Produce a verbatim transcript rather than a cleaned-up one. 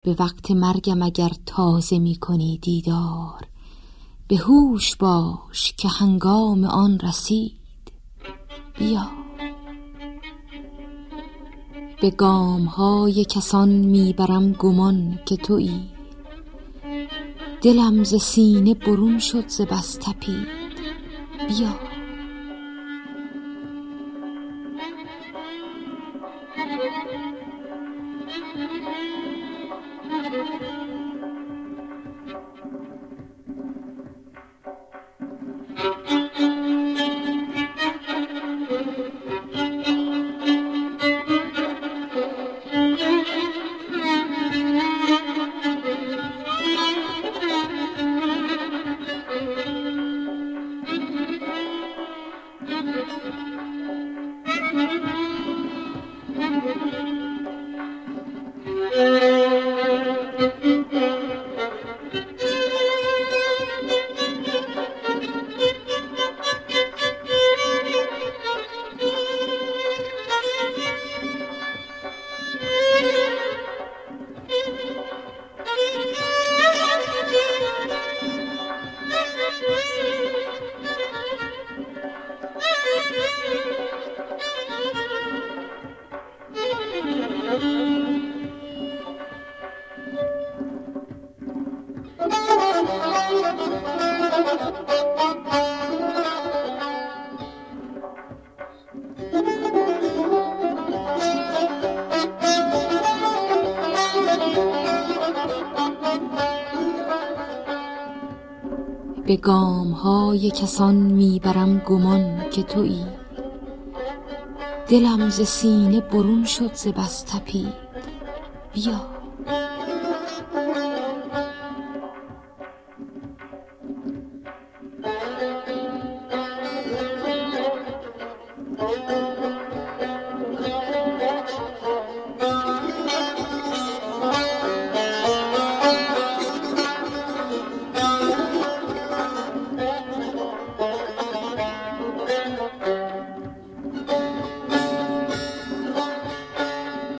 به وقت مرگم اگر تازه می کنی دیدار، به هوش باش که هنگام آن رسید. بیا به گام های کسان می برم گمان که تویی، دلم ز سینه برون شد ز بس تپید. بیا به گام های کسان می برم گمان که تویی، دلم ز سینه برون شد ز بس تپید. بیا